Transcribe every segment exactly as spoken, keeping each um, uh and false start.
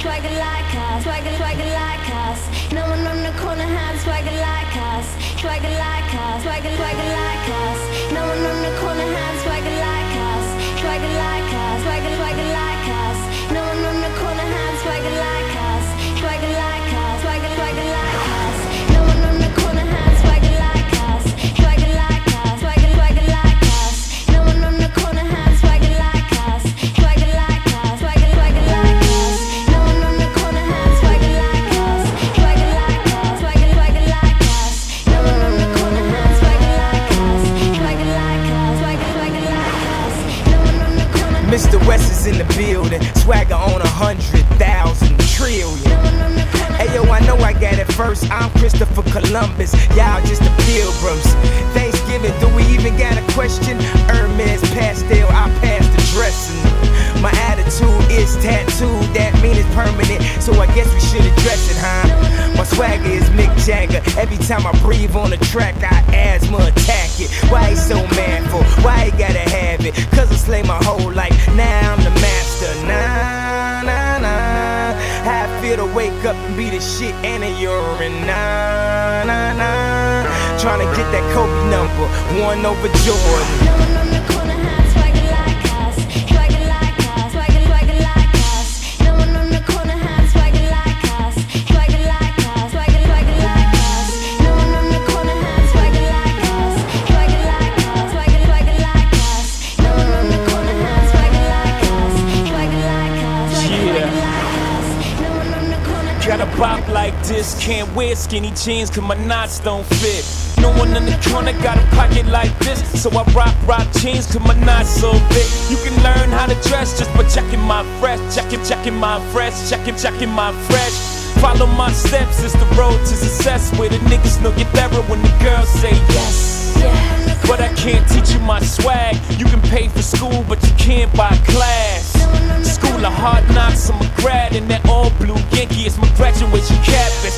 swagger like us, swagger, swagger like us. No one on the corner has swagger like us, swagger like us, swagger, swagger like us. No one on the corner has swagger like us, swagger like us, swagger, swagger like us. No one on the corner has swagger like us, swagger like us, swagger, swagger like us. No one on the corner has swagger like us, swagger like us, swagger, swagger like us. No one on the corner has swagger like us, swagger like us, swagger, swagger like us. No one on the corner has swagger like us, swagger like us, swagger, swagger like us. No one on the corner has swagger like us, swagger like us, swagger, swagger like us. No one on the corner. Mister West is in the building, swagger on a hundred thousand trillion. Ayo, I know I got it first. I'm Christopher Columbus, y'all just the pilgrims. Thanksgiving, do we even got a question? Hermes pastel, I pass the dressing. My attitude is tattooed, that mean it's permanent, so I guess we should address it, huh? My swagger is Mick Jagger. Every time I breathe on the track, I asthma attack it. Why he so manful? Why he gotta have it? Cause I slay my whole life, now I'm the master. Nah, nah, nah. How I feel to wake up and be the shit and a urine. Nah, nah, nah. Tryna get that Kobe number, one over Jordan. No one on the corner has swagger like us, swagger like us, swagger, swagger like us. No one on the corner has swagger like us, swagger like us, swagger, swagger like us. No one on the corner has swagger like us, swagger like us, swagger, swagger like us. No one on the corner has swagger like us, swagger like us, swagger, swagger like us. No one on the corner. Gotta bop like this, can't wear skinny jeans cause my knots don't fit. No one in the corner got a pocket like this, so I rock, rock jeans cause my knots so big. You can learn how to dress just by checking my fresh, checking, checking my fresh, checking, checking my fresh. Follow my steps, it's the road to success, where the niggas know get better when the girls say yes, yes. But I can't teach you my swag. You can pay for school, but you can't buy class. School of hard knocks, I'm a grad, and that all blue Yankee is my graduation campus.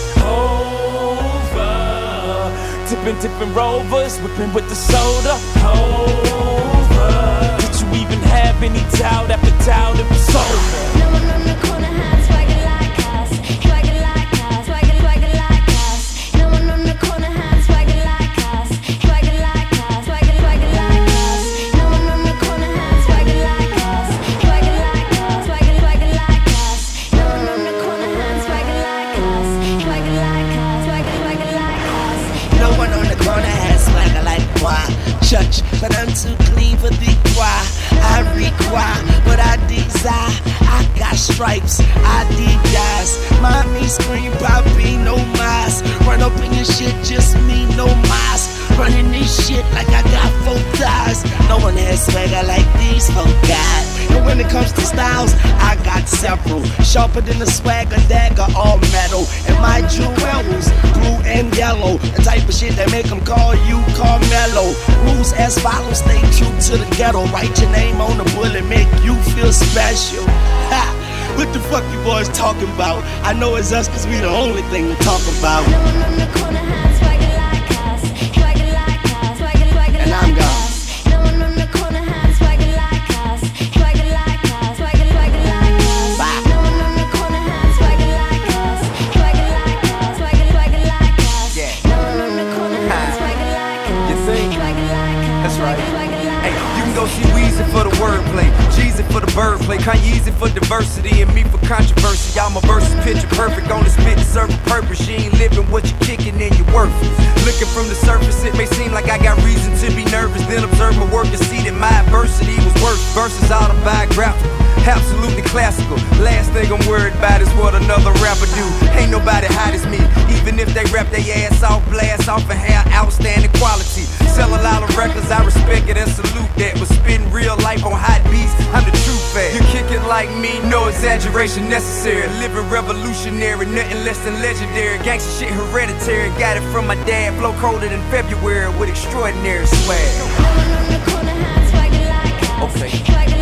Over, tipping, tipping rovers, whipping with the soda. Over, did you even have any doubt after doubt it was over? No one on the corner has swagger like us, swagger like us, swagger, swagger like us. No one on the corner has swagger like us, swagger like us, swagger, swagger like us. No one on the corner has swagger like us, swagger like us, swagger, swagger like us. No one on the corner has swagger like us, swagger like us, swagger, swagger like us. No one on the corner has swagger like moi. Church, but I'm too clean for the choir. I require what I desire. I got stripes, I Adidas. Mommy scream, Poppy, no mas. Run up in your shit, just me, no mas. Running this shit like I got four thighs. No one has swagger like these folk got. And when it comes to styles, I got several. Sharper than a swagger dagger, all metal. And my jewels, blue and yellow. The type of shit that make them call you Carmelo. Rules as follows, stay true to the ghetto. Write your name on the bullet, make you feel special. Ha! What the fuck you boys talking about? I know it's us cause we the only thing to talk about. No one on the corner has swagger like us, swagger like us, swagger, swagger And like I'm gone. us. No one on the corner has swagger like us, swagger like us, swagger, swagger like us. Bye. No one on the corner has swagger like us, swagger like us, swagger, swagger like us. Yeah. No one on the corner has swagger like us, You think? swagger like us, That's right. swagger, swagger like Hey, us. you can go see Weezy for the wordplay, Jeezy for the birdplay, Kanyeezy for diversity, and me for controversy. Y'all my verses picture perfect on the spit to serve a purpose. You ain't living what you kicking and you worthless. Looking from the surface, it may seem like I got reason to be nervous. Then observe my work and see that my adversity was worse. Verses autobiographical, absolutely classical. Last thing I'm worried about is what another rapper do. Ain't nobody hot as me, even if they rap their ass off, blast off and have outstanding quality. Sell a lot of records, I respect it and salute that. But spitting real life on hot beats, I'm the true fan. You kick it like me, no exaggeration necessary. Living revolutionary, nothing less than legendary. Gangsta shit hereditary, got it from my dad. Flow colder than February with extraordinary swag. No one on the corner has swagger like us, Okay. swagger